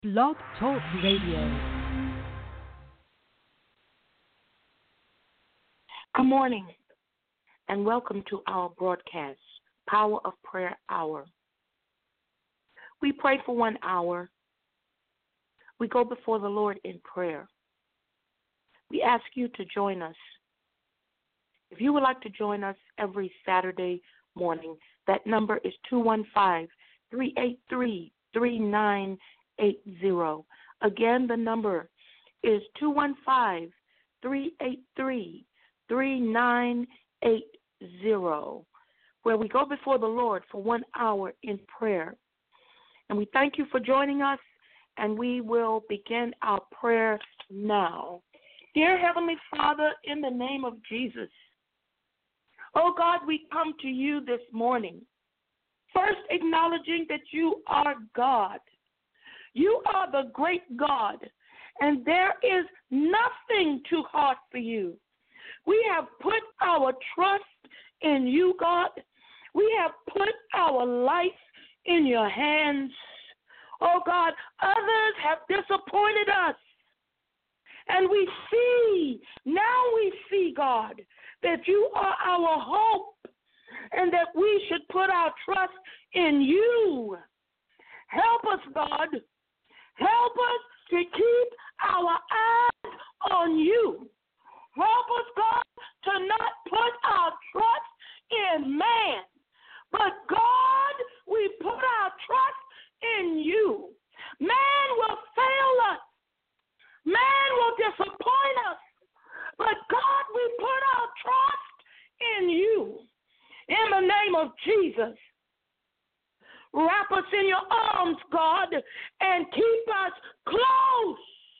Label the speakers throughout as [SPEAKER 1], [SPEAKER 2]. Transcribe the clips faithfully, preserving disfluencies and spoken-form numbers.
[SPEAKER 1] Blog Talk Radio.
[SPEAKER 2] Good morning, and welcome to our broadcast, Power of Prayer Hour. We pray for one hour. We go before the Lord in prayer. We ask you to join us. If you would like to join us every Saturday morning, that number is two one five, three eight three, three nine eight zero. Again, the number is two one five, three eight three, three nine eight zero, where we go before the Lord for one hour in prayer. And we thank you for joining us, and we will begin our prayer now. Dear Heavenly Father, in the name of Jesus, oh God, we come to you this morning, first acknowledging that you are God. You are the great God, and there is nothing too hard for you. We have put our trust in you, God. We have put our life in your hands. Oh, God, others have disappointed us. And we see, now we see, God, that you are our hope and that we should put our trust in you. Help us, God. Help us to keep our eyes on you. Help us, God, to not put our trust in man, but, God, we put our trust in you. Man will fail us. Man will disappoint us. But, God, we put our trust in you. In the name of Jesus, wrap us in your arms, God, and keep us close.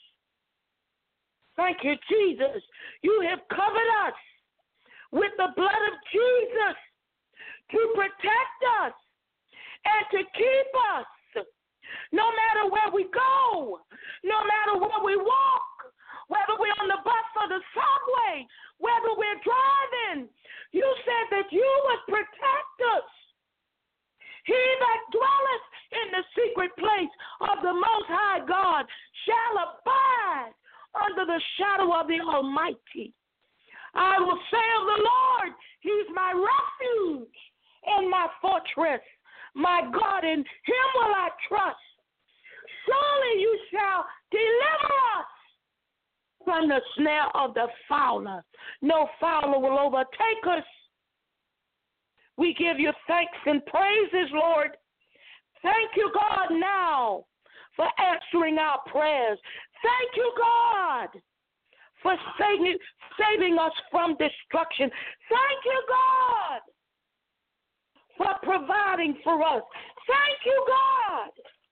[SPEAKER 2] Thank you, Jesus. You have covered us with the blood of Jesus to protect us and to keep us. No matter where we go, no matter where we walk, whether we're on the bus or the subway, whether we're driving, you said that you would protect us. He that dwelleth in the secret place of the Most High God shall abide under the shadow of the Almighty. I will say of the Lord, he's my refuge and my fortress. My God, in him will I trust. Surely you shall deliver us from the snare of the fowler. No fowler will overtake us. We give you thanks and praises, Lord. Thank you, God, now for answering our prayers. Thank you, God, for saving, saving us from destruction. Thank you, God, for providing for us. Thank you, God.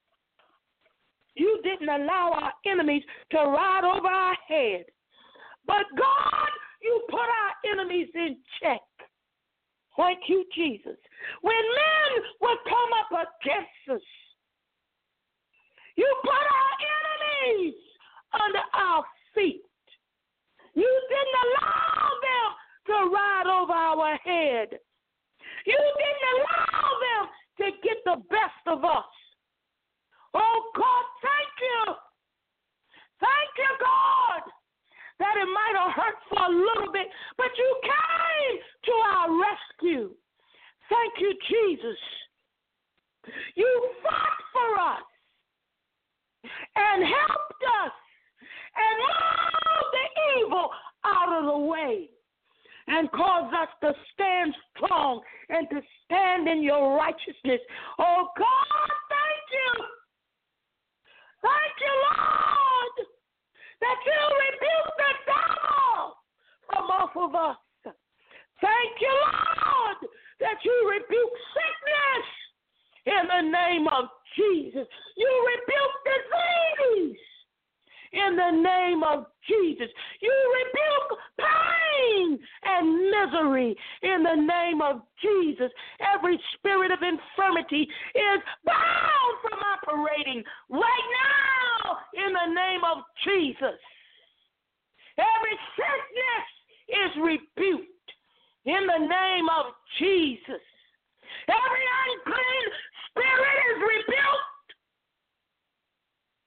[SPEAKER 2] You didn't allow our enemies to ride over our head. But, God, you put our enemies in check. Thank you, Jesus. When men would come up against us, you put our enemies under our feet. You didn't allow them to ride over our head. You didn't allow them to get the best of us. Oh, God, thank you. Thank you, God, that it might have hurt for a little bit, but you came to our rescue. Thank you, Jesus. You fought for us and helped us and moved the evil out of the way and caused us to stand strong and to stand in your righteousness. Oh, God, thank you. Thank you, Lord, that you rebuke the devil from off of us. Thank you, Lord, that you rebuke sickness in the name of Jesus. You rebuke disease in the name of Jesus. You rebuke pain and misery in the name of Jesus. Every spirit of infirmity is bound from operating right now in the name of Jesus. Every sickness is rebuked in the name of Jesus. Every unclean spirit is rebuked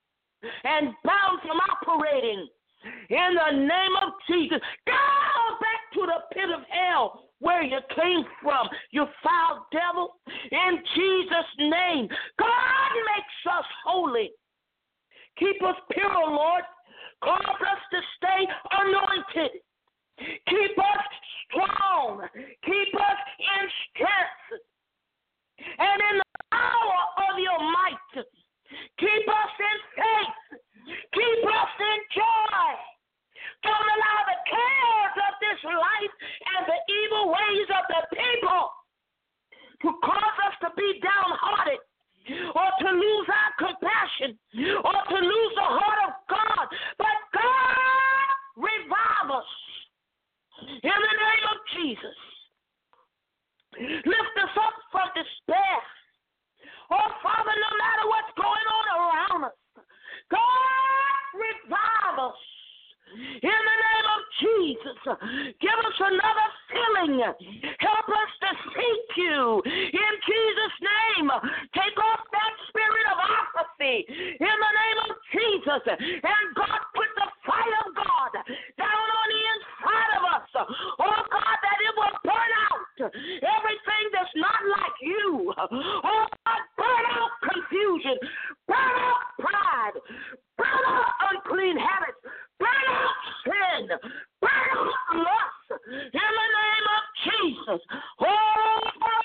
[SPEAKER 2] and bound from operating. In the name of Jesus, go back to the pit of hell where you came from, you foul devil. In Jesus' name, God makes us holy. Keep us pure, Lord. Cause us to stay anointed. Keep us strong. Keep us in strength and in the power of your might. Keep us in faith. Keep us in joy. Don't allow the cares of this life and the evil ways of the people to cause us to be downhearted or to lose our compassion or to lose the heart of God. But God, revive us in the name of Jesus. Lift us up from despair. Oh, Father, no matter what's going on around us, God, revive us in the name of Jesus. Give us another filling. Help us to seek you in Jesus' name. Take off that spirit of apathy in the name of Jesus. And God, put the fire of God down on the inside of us. Oh, God, that it will burn out everything that's not like you. Oh, God, burn out confusion. Burn out pride. Burn out unclean habits. Burn out sin. Burn out lust. In the name of Jesus. Oh,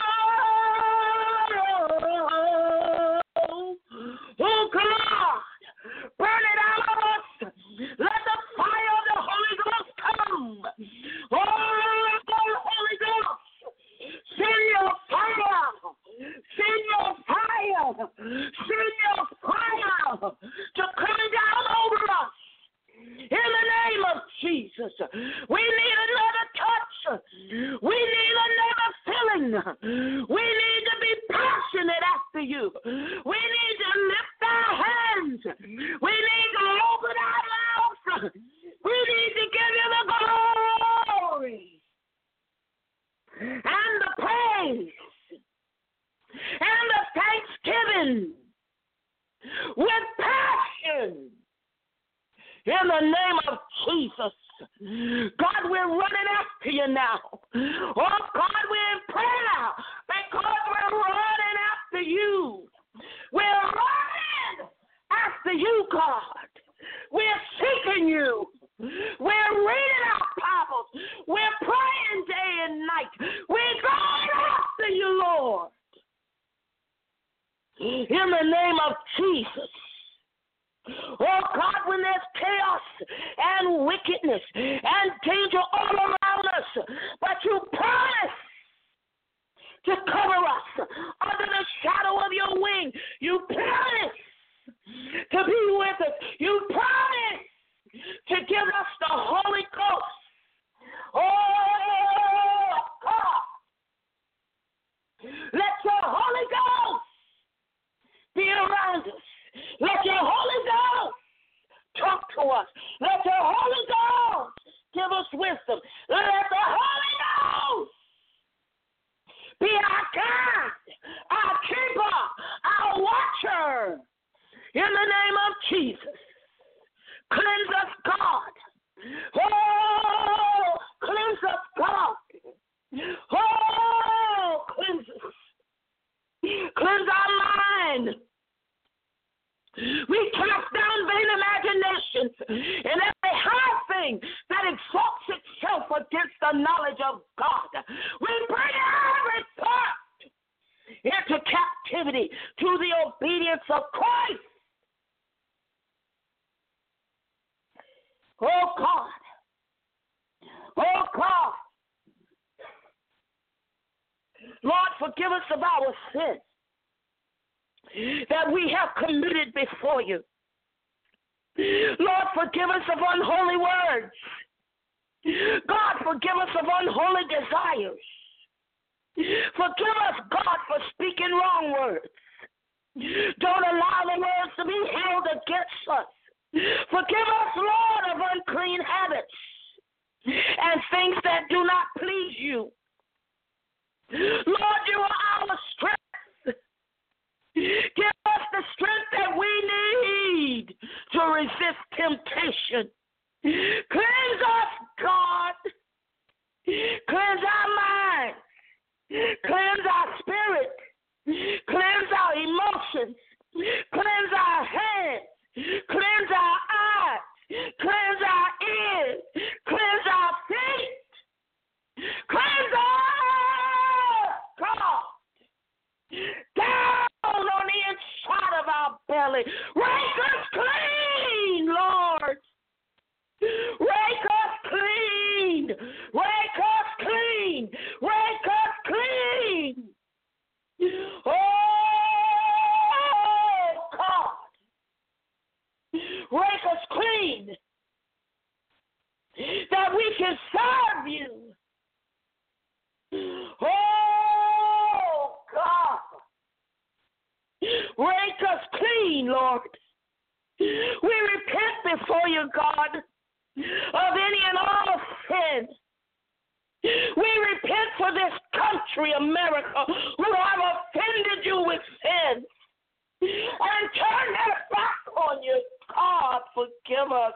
[SPEAKER 2] oh God. Burn it out of us. Let the fire of the Holy Ghost come. Oh, Holy Ghost. Send your fire. Send your fire. Send your fire to come down over us. In the name of Jesus, we need another touch. We need another filling. We need to be passionate after you. We need to lift our hands. We need to open our mouths. We need to give you the glory and the praise and the thanksgiving with passion. In the name of Jesus. God, we're running after you now. Oh, God, we're in prayer because we're running after you. We're running after you, God. We're seeking you. We're reading our Bibles. We're praying day and night. We're going after you, Lord. In the name of Jesus. Oh, God, when there's chaos and wickedness and danger all around us, but you promise to cover us under the shadow of your wing. You promise to be with us. You promise to give us the Holy Ghost. Oh, God. Let your Holy Ghost be around us. Let your Holy Ghost talk to us. Let your Holy Ghost give us wisdom. Let the Holy Ghost be our guide, our keeper, our watcher. In the name of Jesus, cleanse us, God. Oh, cleanse us, God. Oh, cleanse us. Cleanse our mind. We cast down vain imaginations and every high thing that exalts itself against the knowledge of God. We bring every thought into captivity to the obedience of Christ. Oh, God. Oh, God. Lord, forgive us of our sins that we have committed before you. Lord, forgive us of unholy words. God, forgive us of unholy desires. Forgive us, God, for speaking wrong words. Don't allow the words to be held against us. Forgive us, Lord, of unclean habits and things that do not please you. Lord, you are our strength. Give us the strength that we need to to resist temptation. Cleanse us, God. Cleanse our minds. Cleanse our spirit. Cleanse our emotions. Cleanse our hands. Cleanse our eyes. Cleanse our ears. Cleanse our feet. Cleanse us, God. Down on the inside of our belly. Rake us clean, Lord. Rake us clean. Rake us clean. Rake us clean. Oh, God. Rake us clean. That we can serve you. Oh, God. Rake us clean, Lord. We repent before you, God, of any and all sin. We repent for this country, America, who have offended you with sin. And turn their back on you. God, forgive us.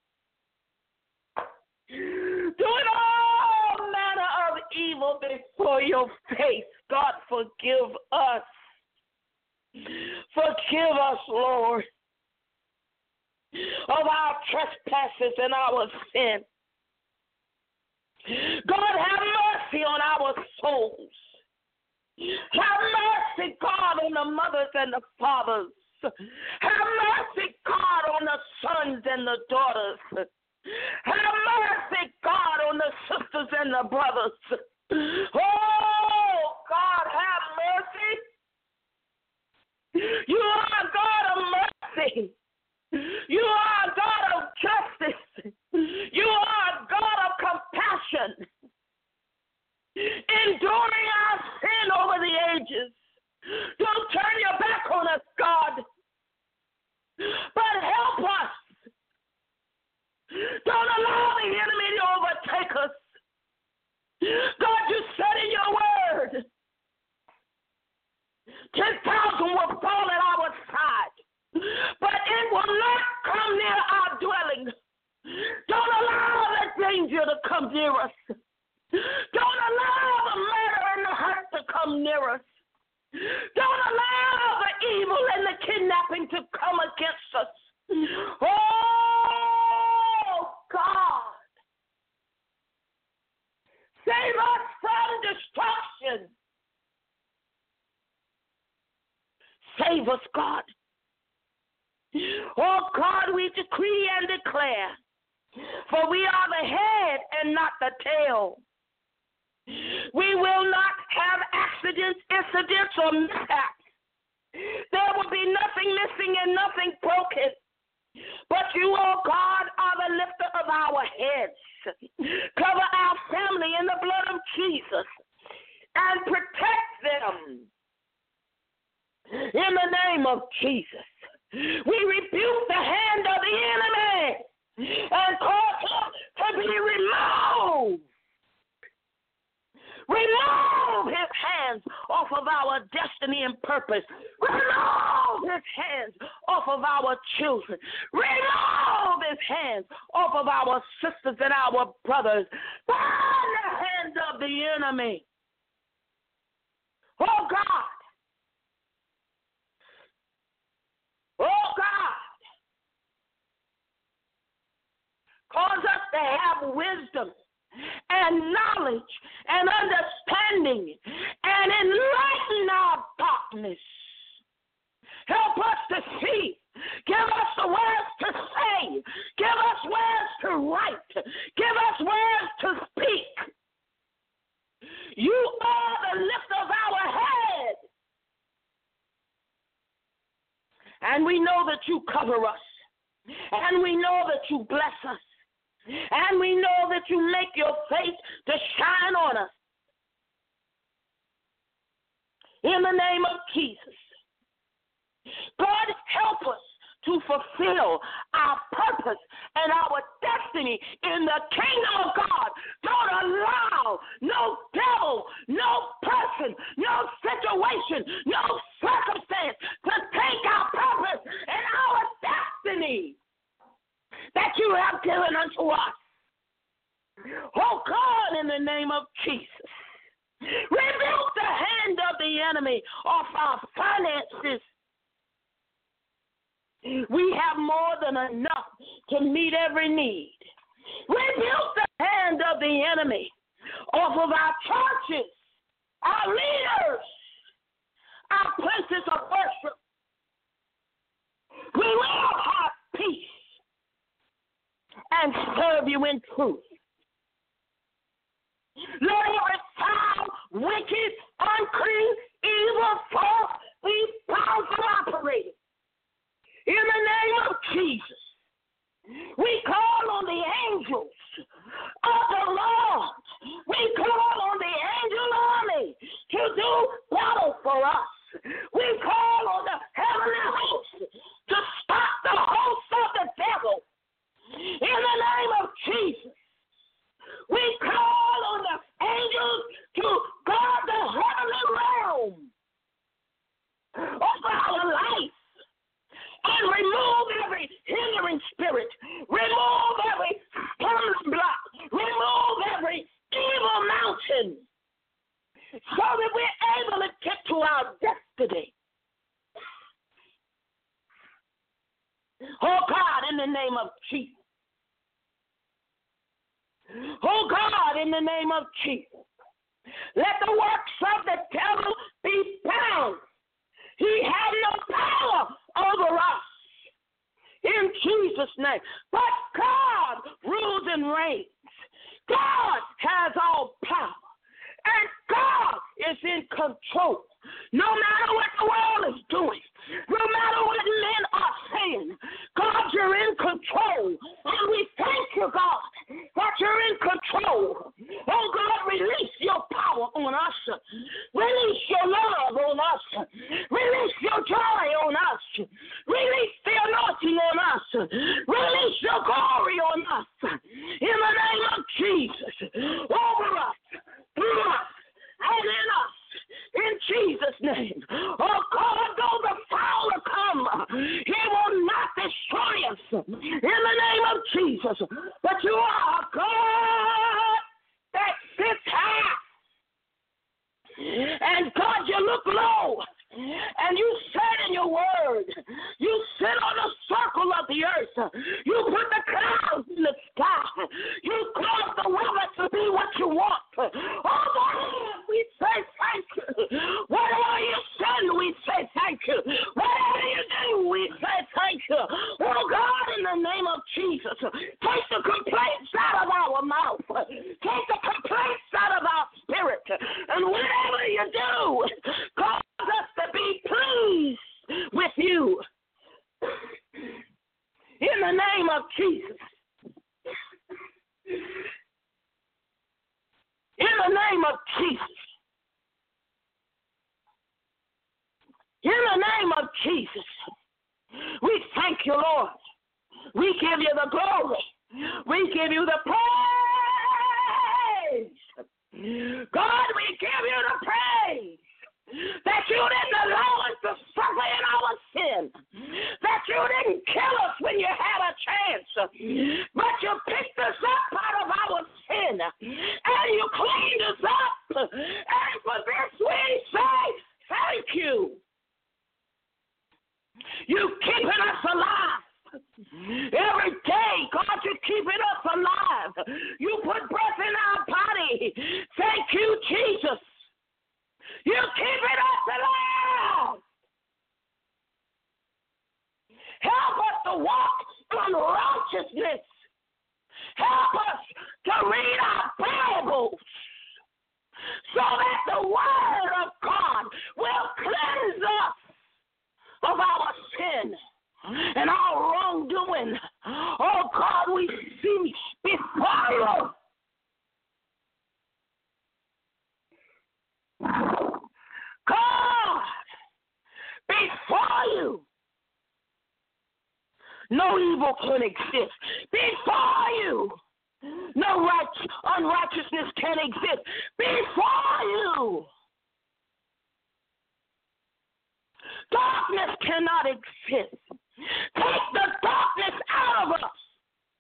[SPEAKER 2] Doing all manner of evil before your face. God, forgive us. Forgive us, Lord, of our trespasses and our sin. God, have mercy on our souls. Have mercy, God, on the mothers and the fathers. Have mercy, God, on the sons and the daughters. Have mercy, God, on the sisters and the brothers. Oh, God, have mercy. You are a God of mercy. You are a God of justice. You are a God of compassion. Enduring our sin over the ages. Don't turn your back on us, God. But help us. Don't allow the enemy to overtake us. God, you said in your word, ten thousand will fall at our side, but it will not come near our dwelling. Don't allow the danger to come near us. Don't allow the murder and the hurt to come near us. Don't allow the evil and the kidnapping to come against us. Oh, God. Save us from destruction. Save us, God. Oh, God, we decree and declare, for we are the head and not the tail. We will not have accidents, incidents, or mishaps. There will be nothing missing and nothing broken. But you, oh God, are the lifter of our heads. Cover our family in the blood of Jesus and protect them in the name of Jesus. We rebuke the hand of the enemy and cause him to be removed. Remove his hands off of our destiny and purpose. Remove his hands off of our children. Remove his hands off of our sisters and our brothers. Bind the hands of the enemy. Oh, God. Oh, God. Cause us to have wisdom and knowledge and understanding and enlighten our darkness. Help us to see. Give us the words to say. Give us words to write. Give us words to speak. You are the lift of our head. And we know that you cover us. And we know that you bless us. And we know that you make your face to shine on us. In the name of Jesus. God, help us to fulfill our purpose and our destiny in the kingdom of God. Don't allow no devil, no person, no situation, no circumstance to take our purpose and our destiny. that you have given unto us. Oh God, in the name of Jesus, rebuke the hand of the enemy off our finances. We have more than enough to meet every need. Rebuke the hand of the enemy off of our churches, our leaders, our places of worship. We will have peace and serve you in truth. Let every foul, wicked, unclean, evil force be bound from operating. In the name of Jesus, we call on the angels of the Lord. We call on the angel army to do battle for us. We call on the heavenly host to stop the host of the devil. In the name of Jesus, we call on the angels to guard the heavenly realm of our life and remove every hindering spirit, remove every stumbling block, remove every evil mountain, so that we're able to get to our destiny. Oh God, in the name of Jesus. Oh God, in the name of Jesus. Let the works of the devil be bound. He had no power over us. In Jesus' name. But God rules and reigns. God has all power. And God is in control. No matter what the world is doing, no matter what men are saying, God, you're in control. And we thank you, God, that you're in control. Oh, God, release your power on us. Release your love on us. Release your joy on us. Release the anointing on us. Release your glory on us. In the name of Jesus, over us, through us, and in us. In Jesus' name. Oh God, though the fowler come, he will not destroy us. In the name of Jesus. But you are a God that sits high. And God, you look low. And you said in your word, you sit on the circle of the earth. You put the clouds in the sky. You cause the weather to be what you want. Oh, God, we say thank you. Whatever you send, we say thank you. Whatever you do, we say thank you. Oh, God, in the name of Jesus, take the complaints out of our mouth. Take the complaints out of our spirit. And whatever you do, cause us to be pleased with you. In the name of Jesus. In the name of Jesus. In the name of Jesus. We thank you, Lord. We give you the glory. We give you the praise. God, we give you the praise. That you didn't allow us to suffer in our sin. That you didn't kill us when you had a chance. But you picked us up out of our sin. And you cleaned us up. And for this we say thank you. You keeping us alive. Every day, God, you're keeping us alive. You put breath in our body. Thank you, Jesus. You keep it us alive. Help us to walk in righteousness. Help us to read our Bibles so that the word of God will cleanse us of our sin and our wrongdoing. Oh, God, we see before you. God, before you, no evil can exist. Before you, no right, unrighteousness can exist. Before you, darkness cannot exist. Take the darkness out of us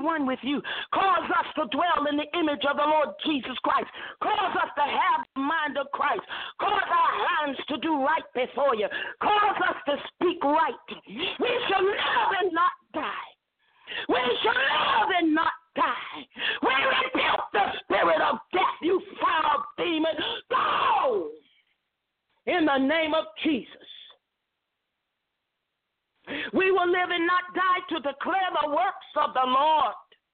[SPEAKER 2] one with you. Cause us to dwell in the image of the Lord Jesus Christ. Cause us to have the mind of Christ. Cause our hands to do right before you. Cause us to speak right. We shall live and not die. We shall live and not die. We rebuke the spirit of death, you foul demon. Go! In the name of Jesus. We will live and not die to declare the works of the Lord.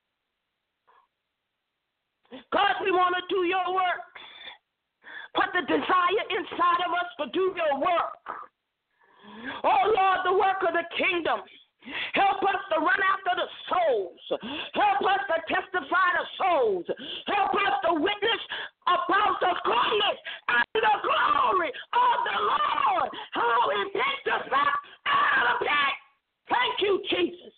[SPEAKER 2] God, we want to do your works. Put the desire inside of us to do your work. Oh, Lord, the work of the kingdom. Help us to run after the souls. Help us to testify to souls. Help us to witness about the goodness and the glory of the Lord. How he picked us up out of the pit. Thank you, Jesus.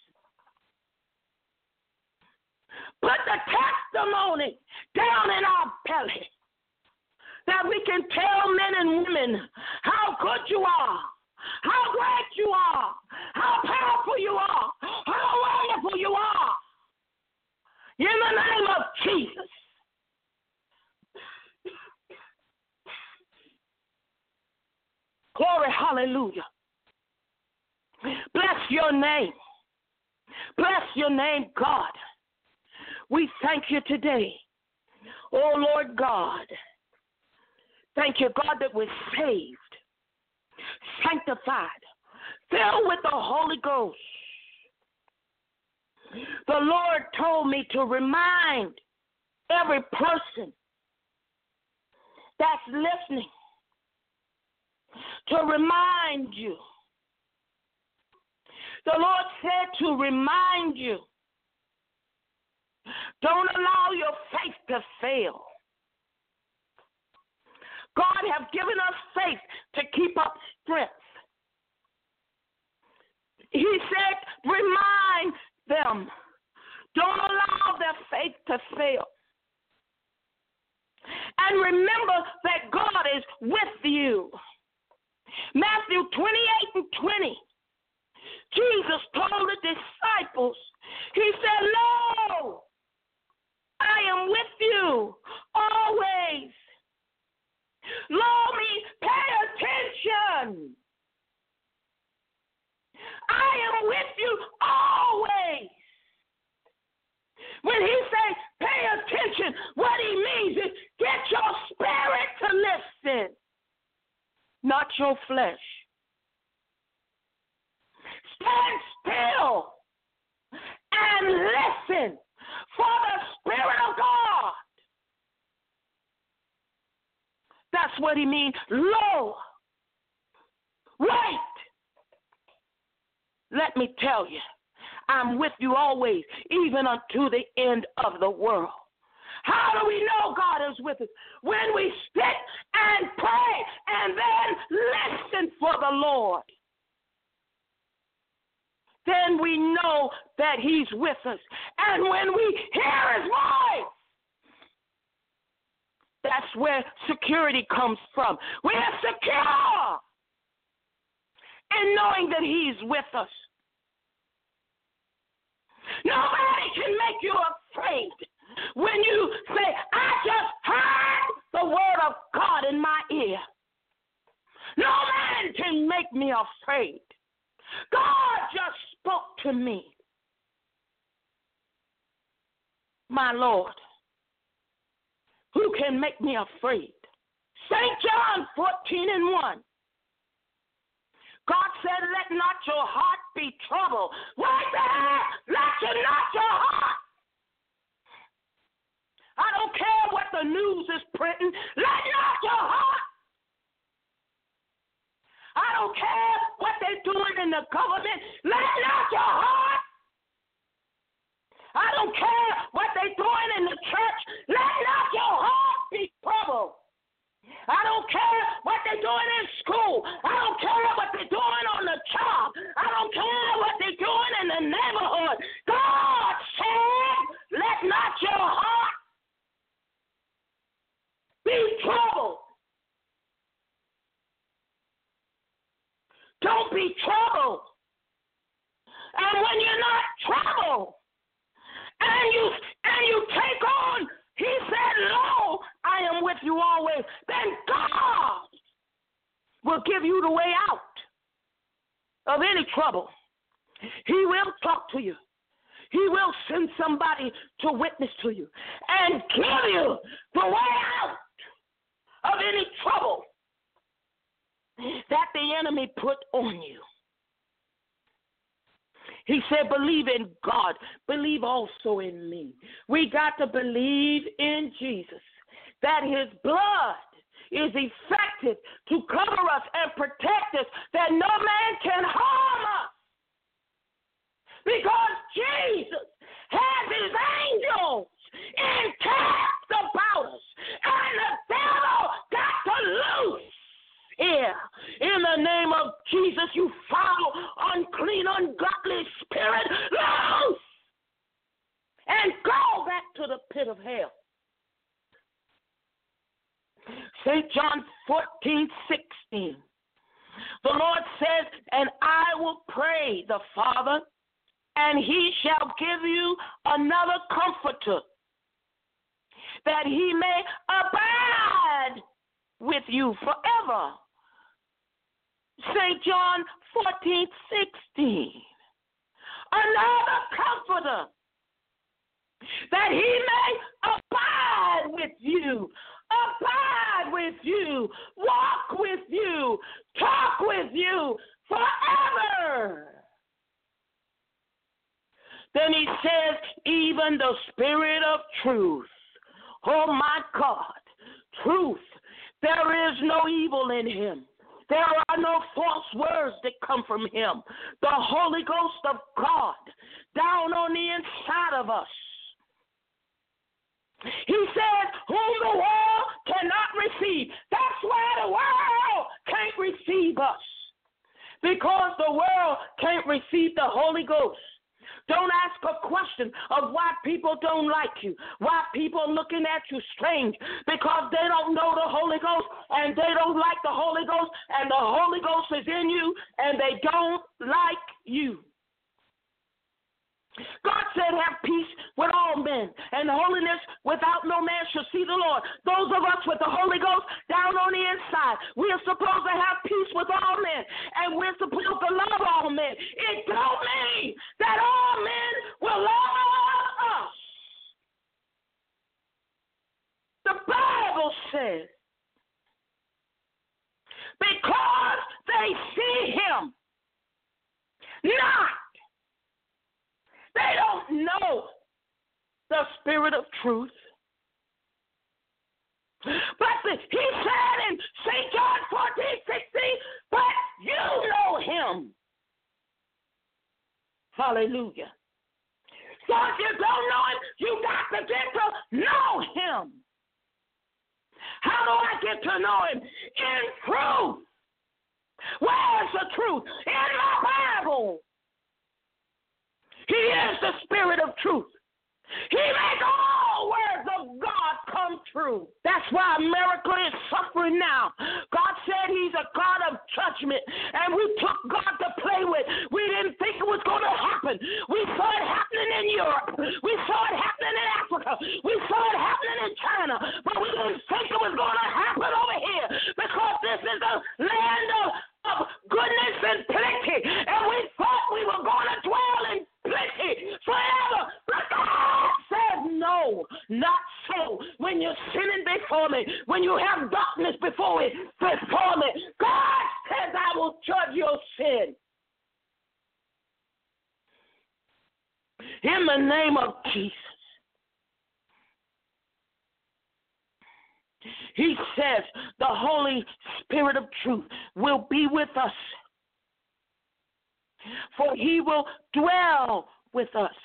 [SPEAKER 2] Put the testimony down in our belly that we can tell men and women how good you are. How great you are, how powerful you are, how wonderful you are. In the name of Jesus. Glory, hallelujah. Bless your name. Bless your name, God. We thank you today. Oh, Lord God. Thank you, God, that we're saved, sanctified, filled with the Holy Ghost. The Lord told me to remind every person that's listening, to remind you. The Lord said to remind you, don't allow your faith to fail. God has given us faith to keep up strength. He said, remind them. Don't allow their faith to fail. And remember that God is with you. Matthew twenty-eight and twenty. Jesus told the disciples, he said, lo, I am with you always. Lo, me, pay attention. I am with you always. When he says pay attention, what he means is get your spirit to listen, not your flesh. Stand still and listen for the Spirit of God. That's what he means. Lo, wait. Let me tell you, I'm with you always, even unto the end of the world. How do we know God is with us? When we sit and pray and then listen for the Lord. Then we know that he's with us. And when we hear his voice, that's where security comes from. We're secure in knowing that he's with us. Nobody can make you afraid when you say, I just heard the word of God in my ear. No man can make me afraid. God just spoke to me. My Lord, who can make me afraid? Saint John fourteen and one. God said, let not your heart be troubled. Right there, let you not your heart. I don't care what the news is printing. Let not your heart. I don't care what they're doing in the government. Let not your heart. I don't care what they're doing in the church. Let not your heart be troubled. I don't care what they're doing in school. I don't care what they're doing on the job. I don't care what they're doing in the neighborhood. God said, let not your heart be troubled. Don't be troubled. And when you're not troubled, and and you and you take on, he said, lo, I am with you always, then God will give you the way out of any trouble. He will talk to you. He will send somebody to witness to you and give you the way out of any trouble that the enemy put on you. He said, believe in God. Believe also in me. We got to believe in Jesus, that his blood is effective to cover us and protect us, that no man can harm us. Because Jesus has his angels encamped about us, and the devil got to loose here. In the name of Jesus, you foul, unclean, ungodly spirit, loose and go back to the pit of hell. Saint John fourteen sixteen. The Lord says, and I will pray the Father, and he shall give you another comforter, that he may abide with you forever. Saint John fourteen sixteen. Another comforter, that he may abide with you, abide with you, walk with you, talk with you forever. Then he says, even the Spirit of truth. Oh, my God, truth. There is no evil in him. There are no false words that come from him. The Holy Ghost of God down on the inside of us. He says, whom the world cannot receive. That's why the world can't receive us. Because the world can't receive the Holy Ghost. Don't ask a question of why people don't like you, why people are looking at you strange, because they don't know the Holy Ghost and they don't like the Holy Ghost, and the Holy Ghost is in you and they don't like you. God said, have peace with all men, and holiness without no man shall see the Lord. Those of us with the Holy Ghost down on the inside, we are supposed to have peace with all men, and we're supposed to love all men. It don't mean that all men will love us. The Bible says, because they see him not. They don't know the Spirit of truth. But the, he said in Saint John fourteen sixteen, but you know him. Hallelujah. So if you don't know him, you got to get to know him. How do I get to know him? In truth. Where is the truth? In my Bible. He is the Spirit of truth. He makes all words of God come true. That's why America is suffering now. God said he's a God of judgment, and we took God to play with. We didn't think it was going to happen. We saw it happening in Europe. We saw it happening in Africa. We saw it happening in China, but we didn't think it was going to happen over here, because this is a land of, of goodness and plenty, and we thought we were going to dwell in plenty forever. But God says no, not so. When you're sinning before me, when you have darkness before me, before me, God says I will judge your sin. In the name of Jesus. He says the Holy Spirit of truth will be with us, for he will dwell with us.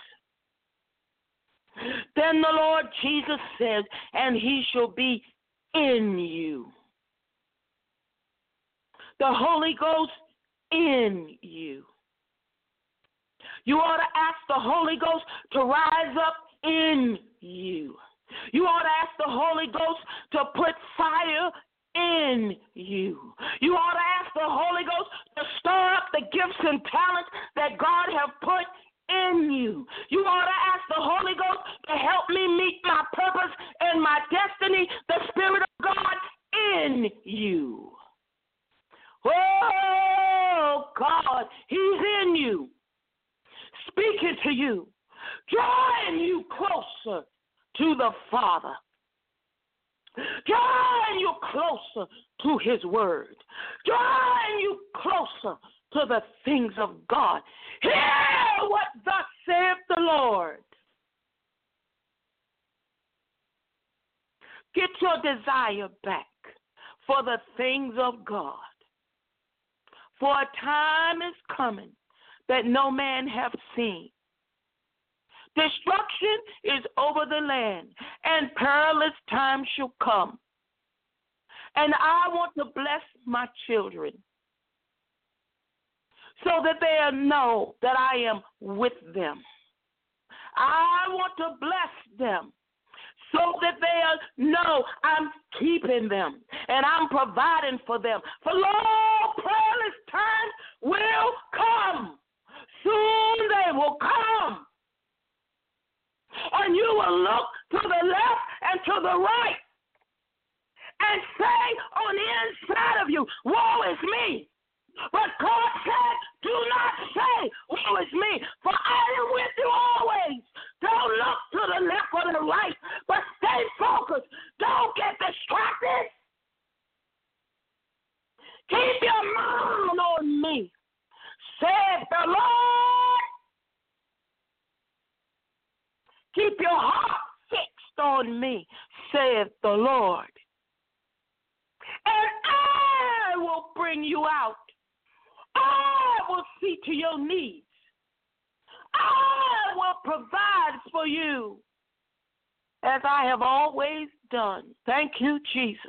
[SPEAKER 2] Then the Lord Jesus says, and he shall be in you. The Holy Ghost in you. You ought to ask the Holy Ghost to rise up in you. You ought to ask the Holy Ghost to put fire in you. You ought to ask the Holy Ghost to stir up the gifts and talents that God has put in you. You ought to ask the Holy Ghost speaking to you, drawing you closer to the Father, drawing you closer to his word, drawing you closer to the things of God. Hear what thus saith the Lord. Get your desire back for the things of God. For a time is coming that no man hath seen. Destruction is over the land, and perilous times shall come. And I want to bless my children so that they'll know that I am with them. I want to bless them so that they'll know I'm keeping them and I'm providing for them. For lo, perilous times will come. Soon they will come. And you will look to the left and to the right and say on the inside of you, woe is me. But God said, do not say, woe is me, for I am with you always. Don't look to the left or the right, but stay focused. Don't get distracted. Keep your mind on me, said the Lord. Keep your heart fixed on me, saith the Lord. And I will bring you out. I will see to your needs. I will provide for you as I have always done. Thank you, Jesus.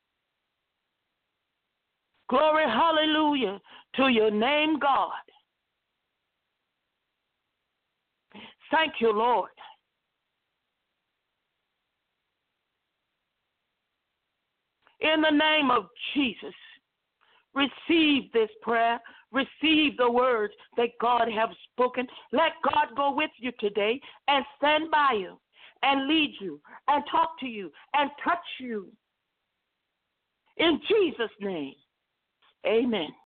[SPEAKER 2] Glory, hallelujah, to your name, God. Thank you, Lord. In the name of Jesus, receive this prayer. Receive the words that God has spoken. Let God go with you today and stand by you and lead you and talk to you and touch you. In Jesus' name, amen.